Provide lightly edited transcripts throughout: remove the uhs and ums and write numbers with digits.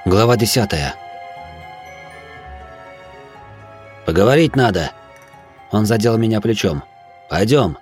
Глава 10. «Поговорить надо!» Он задел меня плечом. «Пойдем!»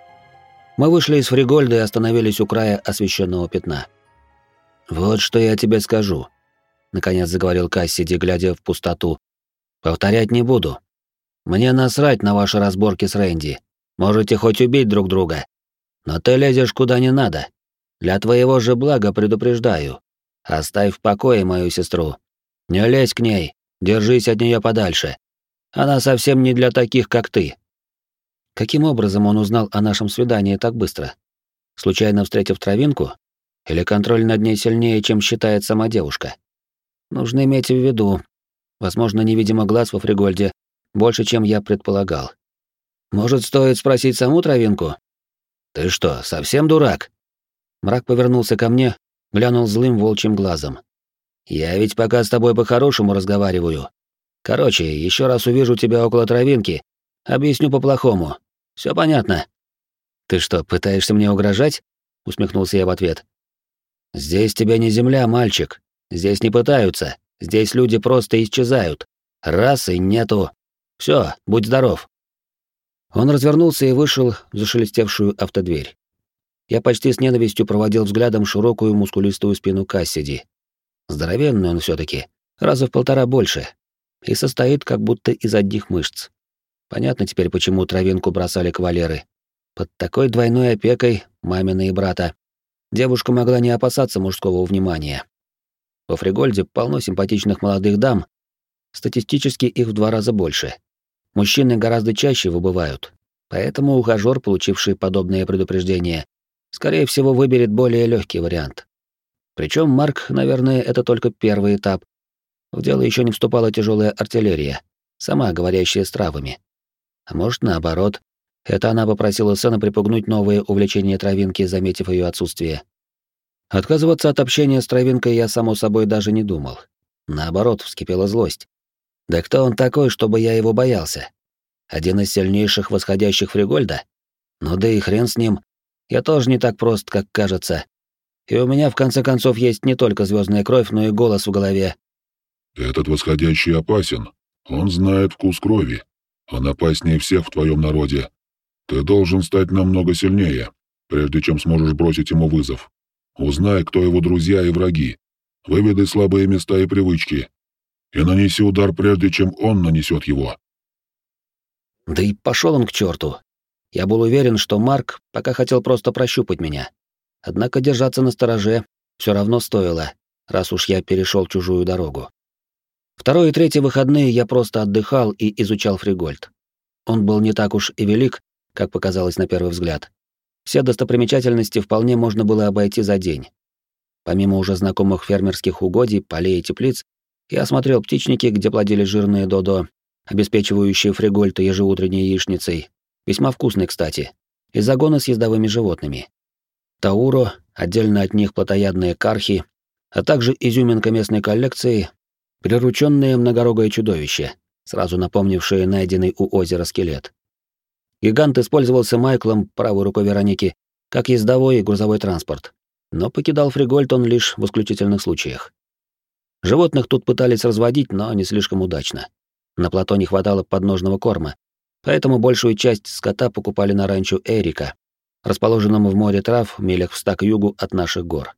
Мы вышли из Фригольда и остановились у края освещенного пятна. «Вот что я тебе скажу», — наконец заговорил Кассиди, глядя в пустоту. «Повторять не буду. Мне насрать на ваши разборки с Рэнди. Можете хоть убить друг друга. Но ты лезешь куда не надо. Для твоего же блага предупреждаю. Оставь в покое мою сестру. Не лезь к ней, держись от нее подальше. Она совсем не для таких, как ты». Каким образом он узнал о нашем свидании так быстро? Случайно встретив травинку? Или контроль над ней сильнее, чем считает сама девушка? Нужно иметь в виду. Возможно, невидимый глаз во Фригольде больше, чем я предполагал. Может, стоит спросить саму травинку? «Ты что, совсем дурак?» Мрак повернулся ко мне, глянул злым волчьим глазом. «Я ведь пока с тобой по-хорошему разговариваю. Короче, еще раз увижу тебя около травинки, объясню по-плохому. Все понятно?» «Ты что, пытаешься мне угрожать?» — усмехнулся я в ответ. «Здесь тебя не земля, мальчик. Здесь не пытаются. Здесь люди просто исчезают. Расы нету. Все, будь здоров». Он развернулся и вышел в зашелестевшую автодверь. Я почти с ненавистью проводил взглядом широкую мускулистую спину Кассиди. Здоровенный он все-таки, раза в 1,5 больше, и состоит как будто из одних мышц. Понятно теперь, почему травинку бросали кавалеры. Под такой двойной опекой, мамина и брата, девушка могла не опасаться мужского внимания. Во Фригольде полно симпатичных молодых дам, статистически их в 2 раза больше. Мужчины гораздо чаще выбывают, поэтому ухажёр, получивший подобное предупреждение, скорее всего, выберет более легкий вариант. Причем Марк, наверное, это только первый этап. В дело еще не вступала тяжелая артиллерия, сама говорящая с травами. А может, наоборот, это она попросила сына припугнуть новое увлечение травинки, заметив ее отсутствие. Отказываться от общения с травинкой я, само собой, даже не думал. Наоборот, вскипела злость. Да кто он такой, чтобы я его боялся? Один из сильнейших восходящих Фригольда? Ну да и хрен с ним. Я тоже не так прост, как кажется. И у меня, в конце концов, есть не только звездная кровь, но и голос в голове. «Этот восходящий опасен. Он знает вкус крови. Он опаснее всех в твоем народе. Ты должен стать намного сильнее, прежде чем сможешь бросить ему вызов. Узнай, кто его друзья и враги. Выведай слабые места и привычки. И нанеси удар, прежде чем он нанесет его». Да и пошел он к черту. Я был уверен, что Марк пока хотел просто прощупать меня. Однако держаться настороже все равно стоило, раз уж я перешел чужую дорогу. 2 и 3 выходные я просто отдыхал и изучал Фригольд. Он был не так уж и велик, как показалось на первый взгляд. Все достопримечательности вполне можно было обойти за день. Помимо уже знакомых фермерских угодий, полей и теплиц, я осмотрел птичники, где плодили жирные додо, обеспечивающие Фригольд ежеутренней яичницей, весьма вкусной, кстати, и загоны с ездовыми животными. Тауро, отдельно от них плотоядные кархи, а также изюминка местной коллекции — приручённое многорогое чудовище, сразу напомнившее найденный у озера скелет. Гигант использовался Майклом, правой рукой Вероники, как ездовой и грузовой транспорт, но покидал Фригольд он лишь в исключительных случаях. Животных тут пытались разводить, но не слишком удачно. На плато не хватало подножного корма, поэтому большую часть скота покупали на ранчо Эрика, расположенном в море трав, милях в 100 к югу от наших гор.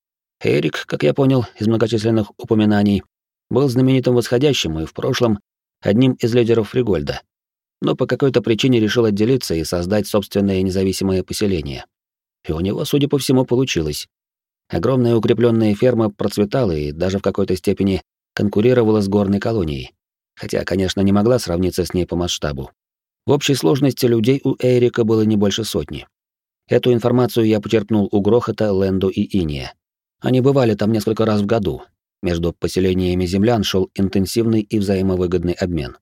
Эрик, как я понял из многочисленных упоминаний, был знаменитым восходящим и в прошлом одним из лидеров Фригольда, но по какой-то причине решил отделиться и создать собственное независимое поселение. И у него, судя по всему, получилось. Огромная укрепленная ферма процветала и даже в какой-то степени конкурировала с горной колонией, хотя, конечно, не могла сравниться с ней по масштабу. В общей сложности людей у Эрика было не больше 100. Эту информацию я почерпнул у Грохота, Лэндо и Иния. Они бывали там несколько раз в году. Между поселениями землян шел интенсивный и взаимовыгодный обмен.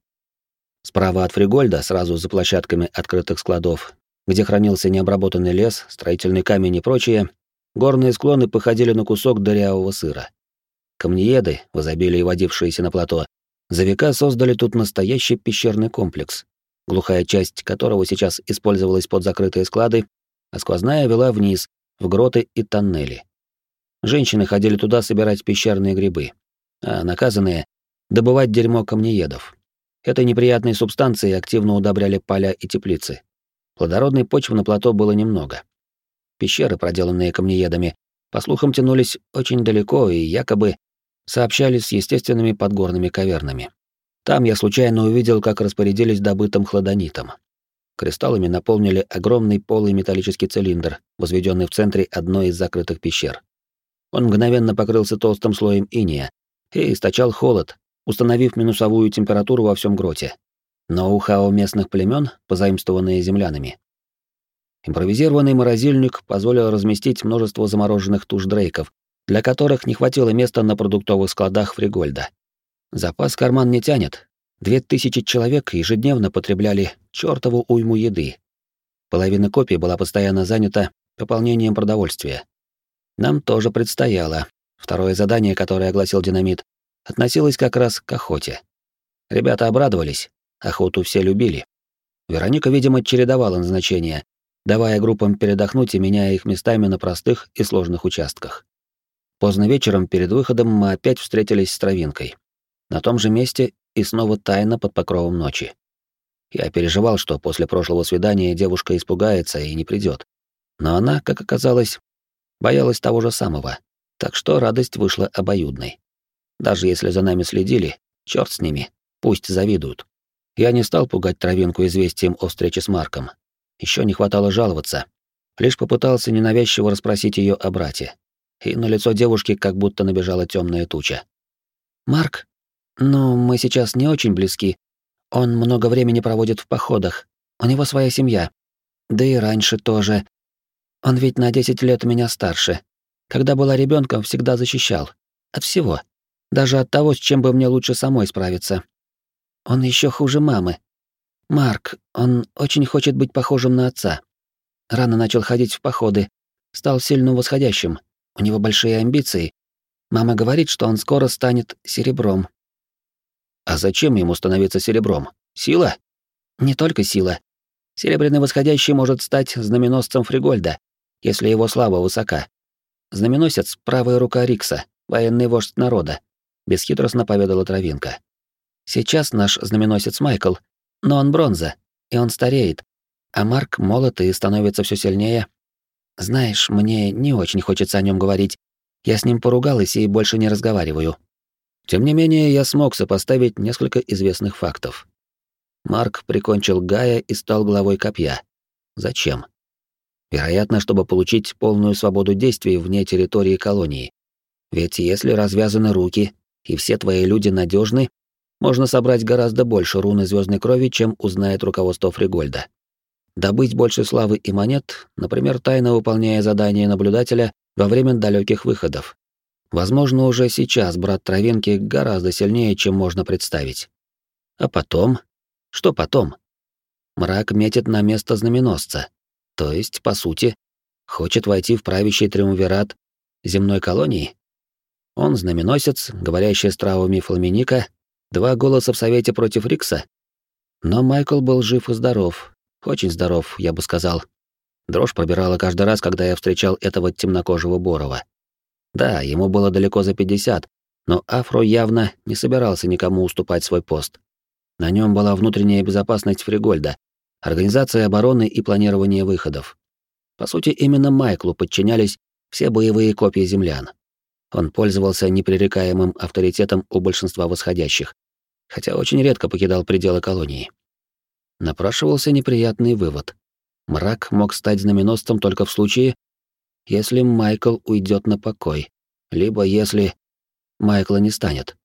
Справа от Фригольда, сразу за площадками открытых складов, где хранился необработанный лес, строительный камень и прочее, горные склоны походили на кусок дырявого сыра. Камнееды, в изобилии водившиеся на плато, за века создали тут настоящий пещерный комплекс, глухая часть которого сейчас использовалась под закрытые склады, а сквозная вела вниз, в гроты и тоннели. Женщины ходили туда собирать пещерные грибы. а наказанные — добывать дерьмо камнеедов. Этой неприятной субстанцией активно удобряли поля и теплицы. Плодородной почвы на плато было немного. Пещеры, проделанные камнеедами, по слухам, тянулись очень далеко и якобы сообщались с естественными подгорными кавернами. Там я случайно увидел, как распорядились добытым хладонитом. Кристаллами наполнили огромный полый металлический цилиндр, возведенный в центре одной из закрытых пещер. Он мгновенно покрылся толстым слоем инея и источал холод, установив минусовую температуру во всем гроте. Ноу-хау местных племен, позаимствованные землянами. Импровизированный морозильник позволил разместить множество замороженных туш дрейков, для которых не хватило места на продуктовых складах Фригольда. Запас карман не тянет. 2000 человек ежедневно потребляли чёртову уйму еды. Половина копий была постоянно занята пополнением продовольствия. Нам тоже предстояло. Второе задание, которое огласил Динамит, относилось как раз к охоте. Ребята обрадовались, охоту все любили. Вероника, видимо, чередовала назначения, давая группам передохнуть и меняя их местами на простых и сложных участках. Поздно вечером перед выходом мы опять встретились с Травинкой. На том же месте и снова тайно под покровом ночи. Я переживал, что после прошлого свидания девушка испугается и не придет. Но она, как оказалось, боялась того же самого, так что радость вышла обоюдной. Даже если за нами следили, чёрт с ними, пусть завидуют. Я не стал пугать Травинку известием о встрече с Марком. Ещё не хватало жаловаться. Лишь попытался ненавязчиво расспросить её о брате. И на лицо девушки как будто набежала тёмная туча. «Марк? Ну, мы сейчас не очень близки. Он много времени проводит в походах. У него своя семья. Да и раньше тоже. Он ведь на 10 лет меня старше. Когда была ребенком, всегда защищал. От всего. Даже от того, с чем бы мне лучше самой справиться. Он еще хуже мамы. Марк, он очень хочет быть похожим на отца. Рано начал ходить в походы. Стал сильно восходящим. У него большие амбиции. Мама говорит, что он скоро станет серебром. А зачем ему становиться серебром? Сила? Не только сила. Серебряный восходящий может стать знаменосцем Фригольда, если его слава высока. Знаменосец — правая рука Рикса, военный вождь народа, бесхитростно поведала Травинка. Сейчас наш знаменосец Майкл, но он бронза, и он стареет, а Марк молод и становится все сильнее. Знаешь, мне не очень хочется о нем говорить. Я с ним поругалась и больше не разговариваю. Тем не менее, я смог сопоставить несколько известных фактов. Марк прикончил Гая и стал главой копья. Зачем? Вероятно, чтобы получить полную свободу действий вне территории колонии. Ведь если развязаны руки и все твои люди надежны, можно собрать гораздо больше руны звездной крови, чем узнает руководство Фригольда. Добыть больше славы и монет, например, тайно выполняя задания наблюдателя во время далеких выходов. Возможно, уже сейчас брат Травинки гораздо сильнее, чем можно представить. А потом? Что потом? Мрак метит на место знаменосца. То есть, по сути, хочет войти в правящий триумвират земной колонии? Он знаменосец, говорящий с травами Фламиника, 2 голоса в совете против Рикса. Но Майкл был жив и здоров. Очень здоров, я бы сказал. Дрожь пробирала каждый раз, когда я встречал этого темнокожего Борова. Да, ему было далеко за 50, но Афро явно не собирался никому уступать свой пост. На нем была внутренняя безопасность Фригольда, организация обороны и планирование выходов. По сути, именно Майклу подчинялись все боевые копии землян. Он пользовался непререкаемым авторитетом у большинства восходящих, хотя очень редко покидал пределы колонии. Напрашивался неприятный вывод. Мрак мог стать знаменосцем только в случае, если Майкл уйдет на покой, либо если Майкла не станет.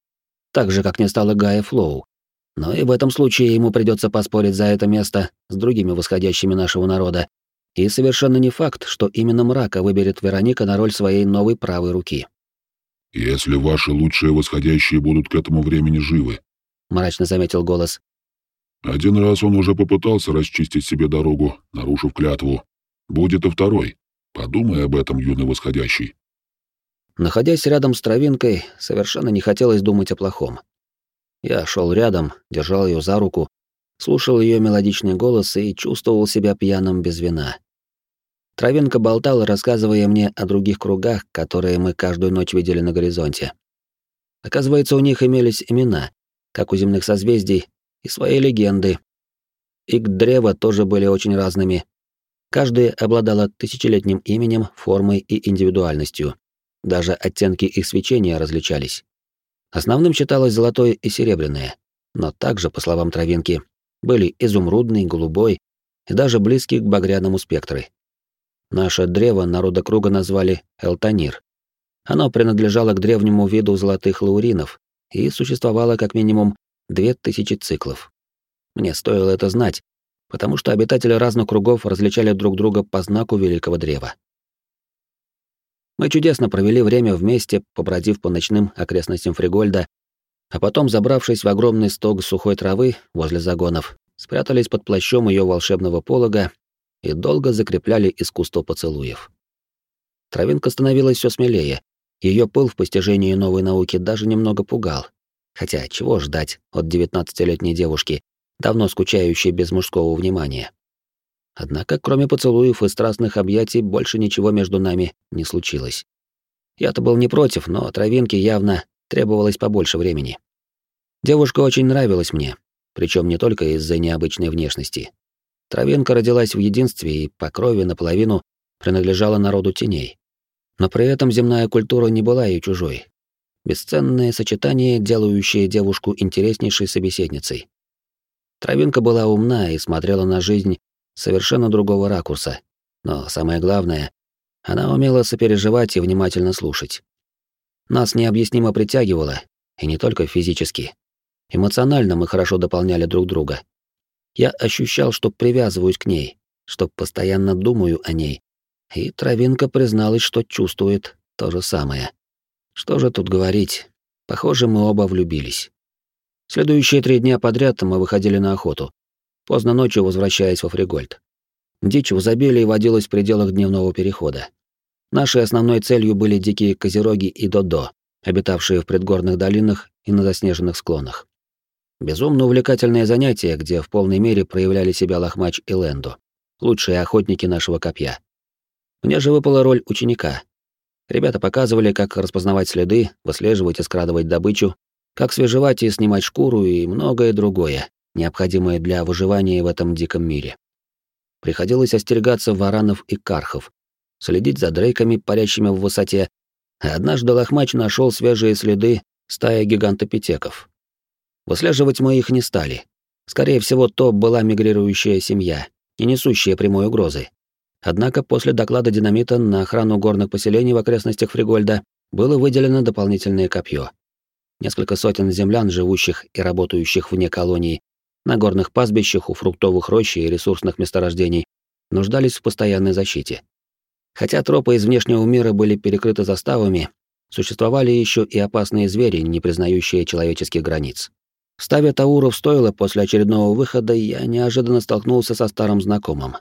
Так же, как не стало Гая Флоу. Но и в этом случае ему придется поспорить за это место с другими восходящими нашего народа. И совершенно не факт, что именно Мрака выберет Вероника на роль своей новой правой руки. «Если ваши лучшие восходящие будут к этому времени живы», — мрачно заметил голос. «Один раз он уже попытался расчистить себе дорогу, нарушив клятву. Будет и второй. Подумай об этом, юный восходящий». Находясь рядом с Травинкой, совершенно не хотелось думать о плохом. Я шел рядом, держал ее за руку, слушал ее мелодичный голос и чувствовал себя пьяным без вина. Травинка болтала, рассказывая мне о других кругах, которые мы каждую ночь видели на горизонте. Оказывается, у них имелись имена, как у земных созвездий, и свои легенды. Их древа тоже были очень разными. Каждое обладало тысячелетним именем, формой и индивидуальностью. Даже оттенки их свечения различались. Основным считалось золотое и серебряное, но также, по словам травинки, были изумрудный, голубой и даже близкие к багряному спектры. Наше древо народа круга назвали Элтанир. Оно принадлежало к древнему виду золотых лауринов и существовало как минимум 2000 циклов. Мне стоило это знать, потому что обитатели разных кругов различали друг друга по знаку великого древа. Мы чудесно провели время вместе, побродив по ночным окрестностям Фригольда, а потом, забравшись в огромный стог сухой травы возле загонов, спрятались под плащом ее волшебного полога и долго закрепляли искусство поцелуев. Травинка становилась все смелее, ее пыл в постижении новой науки даже немного пугал. Хотя чего ждать от 19-летней девушки, давно скучающей без мужского внимания. Однако, кроме поцелуев и страстных объятий, больше ничего между нами не случилось. Я-то был не против, но травинке явно требовалось побольше времени. Девушка очень нравилась мне, причем не только из-за необычной внешности. Травинка родилась в единстве и по крови наполовину принадлежала народу теней. Но при этом земная культура не была ей чужой. Бесценное сочетание, делающее девушку интереснейшей собеседницей. Травинка была умна и смотрела на жизнь совершенно другого ракурса, но самое главное, она умела сопереживать и внимательно слушать. Нас необъяснимо притягивало, и не только физически. Эмоционально мы хорошо дополняли друг друга. Я ощущал, что привязываюсь к ней, что постоянно думаю о ней, и травинка призналась, что чувствует то же самое. Что же тут говорить? Похоже, мы оба влюбились. Следующие 3 дня подряд мы выходили на охоту, поздно ночью возвращаясь во Фригольд. Дичь в изобилии водилась в пределах дневного перехода. Нашей основной целью были дикие козероги и додо, обитавшие в предгорных долинах и на заснеженных склонах. Безумно увлекательное занятие, где в полной мере проявляли себя Лохмач и Лэндо, лучшие охотники нашего копья. Мне же выпала роль ученика. Ребята показывали, как распознавать следы, выслеживать и скрадывать добычу, как свежевать и снимать шкуру и многое другое, необходимое для выживания в этом диком мире. Приходилось остерегаться варанов и кархов, следить за дрейками, парящими в высоте, а однажды Лохмач нашел свежие следы стаи гигантопитеков. Выслеживать мы их не стали. Скорее всего, то была мигрирующая семья, не несущая прямой угрозы. Однако после доклада динамита на охрану горных поселений в окрестностях Фригольда было выделено дополнительное копье. Несколько сотен землян, живущих и работающих вне колонии, на горных пастбищах, у фруктовых рощ и ресурсных месторождений, нуждались в постоянной защите. Хотя тропы из внешнего мира были перекрыты заставами, существовали еще и опасные звери, не признающие человеческих границ. В ставе тауров стоило после очередного выхода я неожиданно столкнулся со старым знакомым.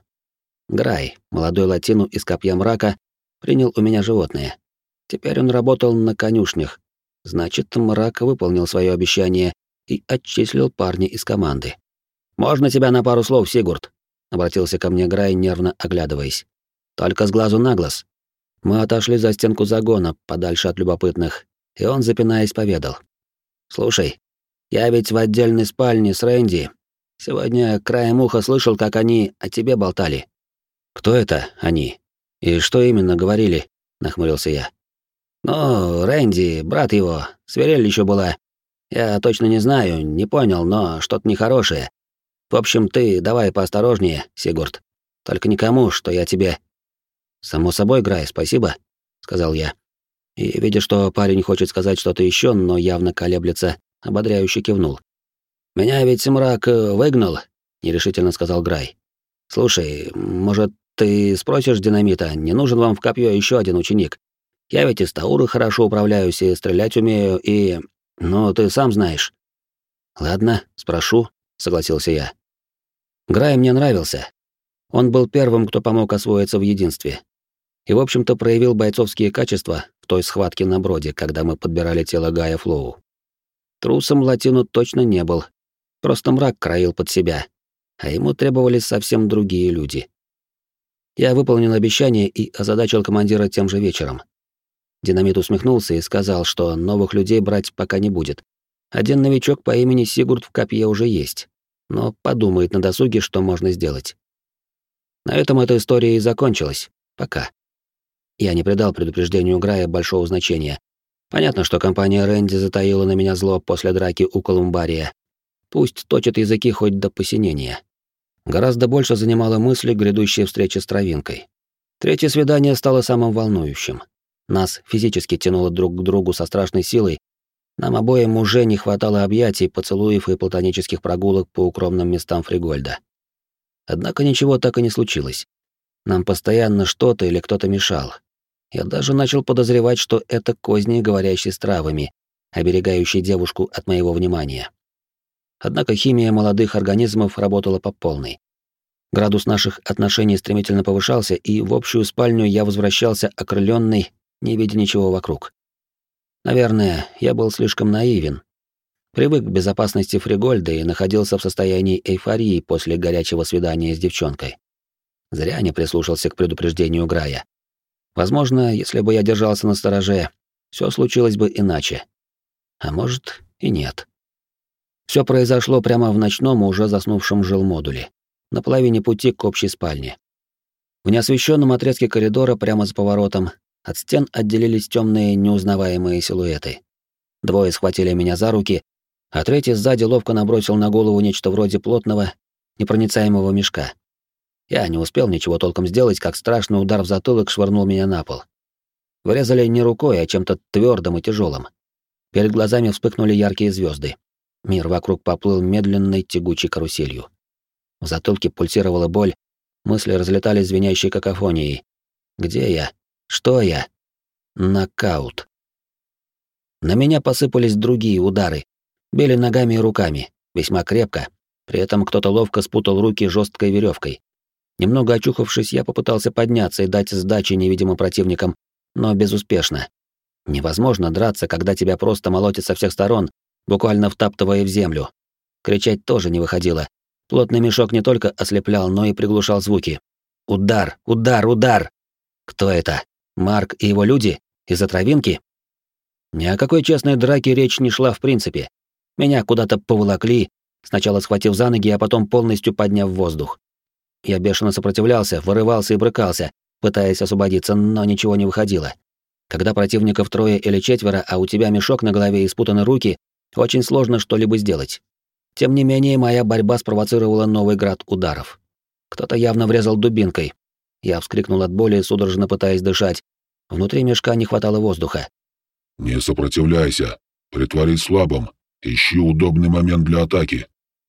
Грай, молодой латину из Копья Мрака, принял у меня животное. Теперь он работал на конюшнях. Значит, Мрак выполнил свое обещание и отчислил парня из команды. «Можно тебя на пару слов, Сигурд?» — обратился ко мне Грай, нервно оглядываясь. «Только с глазу на глаз». Мы отошли за стенку загона, подальше от любопытных, и он, запинаясь, поведал. «Слушай, я ведь в отдельной спальне с Рэнди. Сегодня краем уха слышал, как они о тебе болтали». «Кто это они? И что именно говорили?» — нахмурился я. «Ну, Рэнди, брат его, свирель еще была. Я точно не знаю, не понял, но что-то нехорошее. В общем, ты давай поосторожнее, Сигурд. Только никому, что я тебе...» «Само собой, Грай, спасибо», — сказал я. И, видя, что парень хочет сказать что-то еще, но явно колеблется, ободряюще кивнул. «Меня ведь мрак выгнал», — нерешительно сказал Грай. «Слушай, может, ты спросишь динамита, не нужен вам в копье еще один ученик? Я ведь из тауры хорошо управляюсь и стрелять умею, и... Ну, ты сам знаешь». «Ладно, спрошу», — согласился я. Грай мне нравился. Он был первым, кто помог освоиться в единстве. И, в общем-то, проявил бойцовские качества в той схватке на броде, когда мы подбирали тело Гая Флоу. Трусом Латину точно не был. Просто мрак краил под себя, а ему требовались совсем другие люди. Я выполнил обещание и озадачил командира тем же вечером. Динамит усмехнулся и сказал, что новых людей брать пока не будет. Один новичок по имени Сигурд в копье уже есть, но подумает на досуге, что можно сделать. На этом эта история и закончилась. Пока. Я не придал предупреждению Грая большого значения. Понятно, что компания Рэнди затаила на меня зло после драки у Колумбария. Пусть точат языки хоть до посинения. Гораздо больше занимала мысль грядущей встречи с Травинкой. Третье свидание стало самым волнующим. Нас физически тянуло друг к другу со страшной силой. Нам обоим уже не хватало объятий, поцелуев и платонических прогулок по укромным местам Фригольда. Однако ничего так и не случилось. Нам постоянно что-то или кто-то мешал. Я даже начал подозревать, что это козни, говорящие с травами, оберегающие девушку от моего внимания. Однако химия молодых организмов работала по полной. Градус наших отношений стремительно повышался, и в общую спальню я возвращался окрылённый, не видя ничего вокруг. Наверное, я был слишком наивен. Привык к безопасности Фригольда и находился в состоянии эйфории после горячего свидания с девчонкой. Зря не прислушался к предупреждению Грая. Возможно, если бы я держался настороже, всё случилось бы иначе. А может, и нет. Всё произошло прямо в ночном, уже заснувшем жилмодуле, на половине пути к общей спальне. В неосвещенном отрезке коридора, прямо за поворотом, от стен отделились темные неузнаваемые силуэты. Двое схватили меня за руки, а третий сзади ловко набросил на голову нечто вроде плотного, непроницаемого мешка. Я не успел ничего толком сделать, как страшный удар в затылок швырнул меня на пол. Врезали не рукой, а чем-то твердым и тяжелым. Перед глазами вспыхнули яркие звезды. Мир вокруг поплыл медленной тягучей каруселью. В затылке пульсировала боль, мысли разлетались звенящей какофонией. Где я? Что я? Нокаут. На меня посыпались другие удары. Били ногами и руками, весьма крепко. При этом кто-то ловко спутал руки жесткой веревкой. Немного очухавшись, я попытался подняться и дать сдачи невидимым противникам, но безуспешно. Невозможно драться, когда тебя просто молотят со всех сторон, буквально втаптывая в землю. Кричать тоже не выходило. Плотный мешок не только ослеплял, но и приглушал звуки. Удар, удар, удар! Кто это? Марк и его люди? Из-за травинки? Ни о какой честной драке речь не шла в принципе. Меня куда-то поволокли, сначала схватив за ноги, а потом полностью подняв в воздух. Я бешено сопротивлялся, вырывался и брыкался, пытаясь освободиться, но ничего не выходило. Когда противников трое или четверо, а у тебя мешок на голове и спутаны руки, очень сложно что-либо сделать. Тем не менее, моя борьба спровоцировала новый град ударов. Кто-то явно врезал дубинкой. Я вскрикнул от боли, судорожно пытаясь дышать. Внутри мешка не хватало воздуха. «Не сопротивляйся. Притворись слабым. Ищи удобный момент для атаки».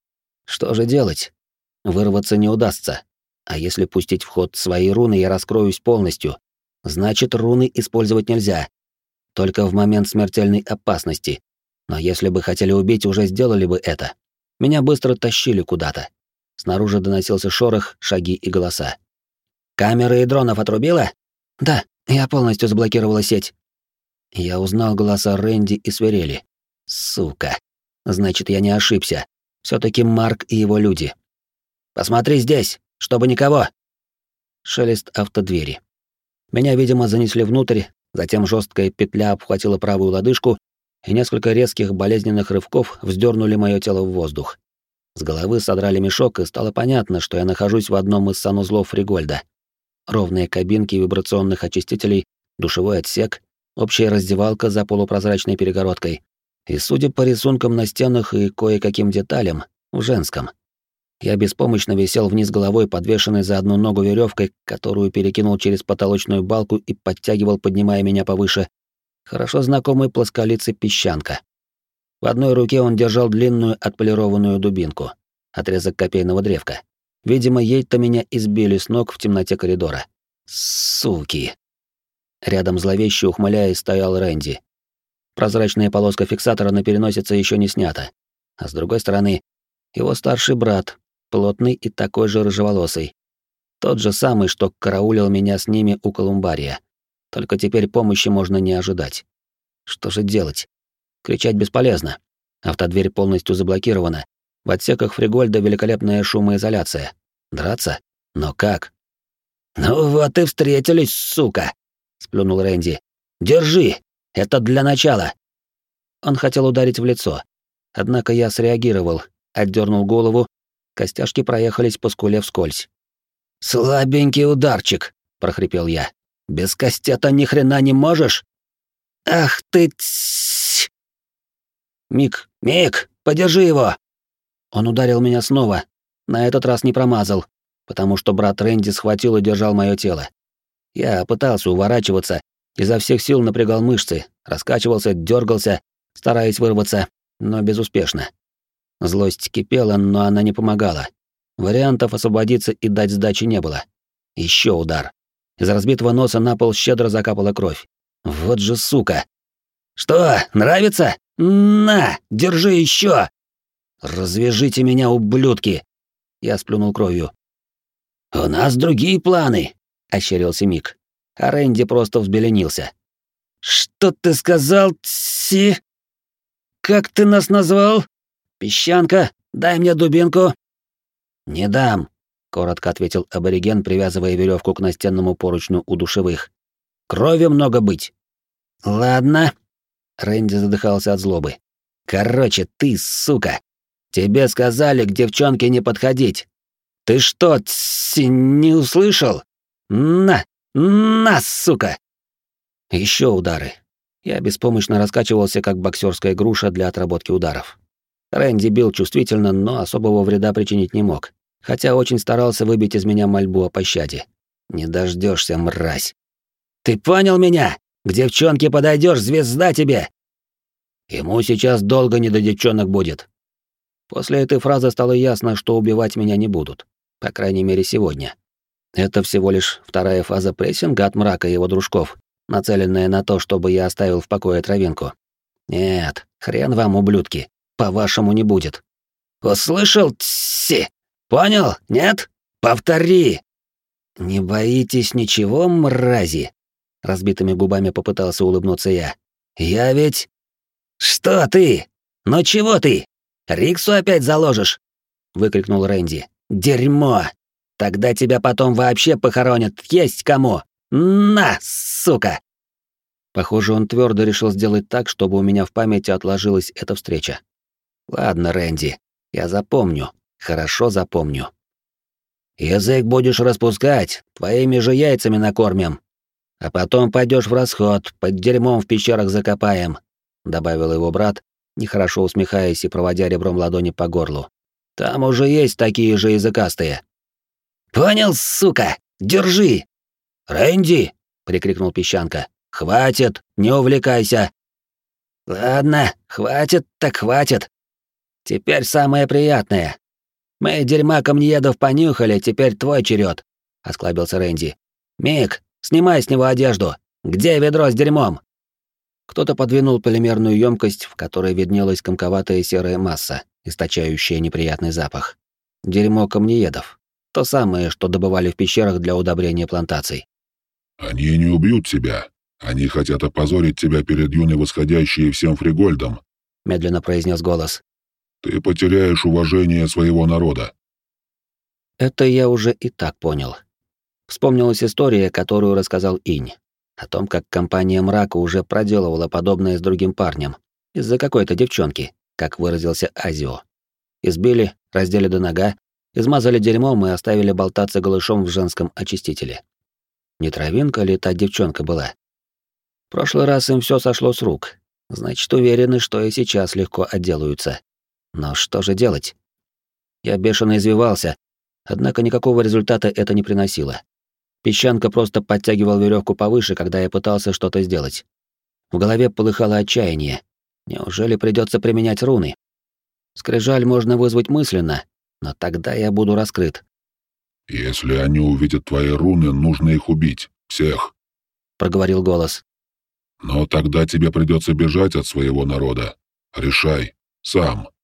Что же делать? Вырваться не удастся. А если пустить в ход свои руны, я раскроюсь полностью. Значит, руны использовать нельзя. Только в момент смертельной опасности. Но если бы хотели убить, уже сделали бы это. Меня быстро тащили куда-то. Снаружи доносился шорох, шаги и голоса. «Камеры и дронов отрубила?» «Да, я полностью заблокировала сеть». Я узнал голоса Рэнди и Свирели. Сука. Значит, я не ошибся. Всё-таки Марк и его люди. «Посмотри здесь, чтобы никого!» Шелест автодвери. Меня, видимо, занесли внутрь, затем жесткая петля обхватила правую лодыжку, и несколько резких болезненных рывков вздернули мое тело в воздух. С головы содрали мешок, и стало понятно, что я нахожусь в одном из санузлов Фригольда. Ровные кабинки вибрационных очистителей, душевой отсек, общая раздевалка за полупрозрачной перегородкой. И, судя по рисункам на стенах и кое-каким деталям, в женском. Я беспомощно висел вниз головой, подвешенный за одну ногу веревкой, которую перекинул через потолочную балку и подтягивал, поднимая меня повыше, хорошо знакомый плосколицый песчанка. В одной руке он держал длинную отполированную дубинку, отрезок копейного древка. Видимо, ей-то меня избили с ног в темноте коридора. Суки! Рядом зловеще ухмыляясь стоял Рэнди. Прозрачная полоска фиксатора на переносице еще не снята. А с другой стороны, его старший брат, плотный и такой же рыжеволосый. Тот же самый, что караулил меня с ними у Колумбария. Только теперь помощи можно не ожидать. Что же делать? Кричать бесполезно. Автодверь полностью заблокирована. В отсеках Фригольда великолепная шумоизоляция. Драться? Но как? «Ну вот и встретились, сука!» — сплюнул Рэнди. Держи! Это для начала!» Он хотел ударить в лицо. Однако я среагировал, отдернул голову, костяшки проехались по скуле вскользь. «Слабенький ударчик!» — прохрипел я. «Без кастета ни хрена не можешь?» «Ах ты тссс!» «Мик, подержи его!» Он ударил меня снова, на этот раз не промазал, потому что брат Рэнди схватил и держал мое тело. Я пытался уворачиваться, изо всех сил напрягал мышцы, раскачивался, дергался, стараясь вырваться, но безуспешно. Злость кипела, но она не помогала. Вариантов освободиться и дать сдачи не было. Еще удар. Из разбитого носа на пол щедро закапала кровь. Вот же сука! «Что, нравится? На, держи еще! Развяжите меня, ублюдки!» Я сплюнул кровью. «У нас другие планы!» — ощерился Мик. А Рэнди просто взбеленился. «Что ты сказал, Тси? Как ты нас назвал? Песчанка, дай мне дубинку!» «Не дам», — коротко ответил абориген, привязывая веревку к настенному поручню у душевых. «Крови много быть». «Ладно». Рэнди задыхался от злобы. «Короче, ты, сука, тебе сказали к девчонке не подходить. Ты что, не услышал? На, сука!» Еще удары. Я беспомощно раскачивался, как боксерская груша для отработки ударов. Рэнди бил чувствительно, но особого вреда причинить не мог, хотя очень старался выбить из меня мольбу о пощаде. «Не дождешься, мразь!» «Ты понял меня? К девчонке подойдешь, звезда тебе!» «Ему сейчас долго не до девчонок будет». После этой фразы стало ясно, что убивать меня не будут, по крайней мере сегодня. Это всего лишь вторая фаза прессинга от мрака и его дружков, нацеленная на то, чтобы я оставил в покое травинку. Нет, хрен вам, ублюдки, по-вашему не будет. «Услышал, Тси? Понял? Нет? Повтори!» «Не боитесь ничего, мрази?» Разбитыми губами попытался улыбнуться я. «Я ведь...» «Что ты? Ну чего ты? Риксу опять заложишь?» — выкрикнул Рэнди. «Дерьмо! Тогда тебя потом вообще похоронят, есть кому! На, сука!» Похоже, он твердо решил сделать так, чтобы у меня в памяти отложилась эта встреча. «Ладно, Рэнди, я запомню, хорошо запомню. Язык будешь распускать, твоими же яйцами накормим. А потом пойдешь в расход, под дерьмом в пещерах закопаем», — добавил его брат, нехорошо усмехаясь и проводя ребром ладони по горлу. «Там уже есть такие же языкастые». «Понял, сука? Держи!» «Рэнди!» — прикрикнул Песчанка. «Хватит, не увлекайся!» «Ладно, хватит так хватит. Теперь самое приятное. Мы дерьма камнеедов понюхали, теперь твой черед», — осклабился Рэнди. «Мик, снимай с него одежду. Где ведро с дерьмом?» Кто-то подвинул полимерную емкость, в которой виднелась комковатая серая масса, источающая неприятный запах. Дерьмо камнеедов. То самое, что добывали в пещерах для удобрения плантаций. «Они не убьют тебя. Они хотят опозорить тебя перед юной восходящей и всем Фригольдом», — медленно произнес голос. «Ты потеряешь уважение своего народа». Это я уже и так понял. Вспомнилась история, которую рассказал Инь, о том, как компания Мрака уже проделывала подобное с другим парнем, из-за какой-то девчонки, как выразился Азио. Избили, раздели до нога, измазали дерьмом и оставили болтаться голышом в женском очистителе. Не травинка ли та девчонка была? В прошлый раз им все сошло с рук, значит, уверены, что и сейчас легко отделаются. Но что же делать? Я бешено извивался, однако никакого результата это не приносило. Песчанка просто подтягивал веревку повыше, когда я пытался что-то сделать. В голове полыхало отчаяние. Неужели придется применять руны? Скрижаль можно вызвать мысленно, но тогда я буду раскрыт. «Если они увидят твои руны, нужно их убить. Всех», — проговорил голос. «Но тогда тебе придется бежать от своего народа. Решай. Сам».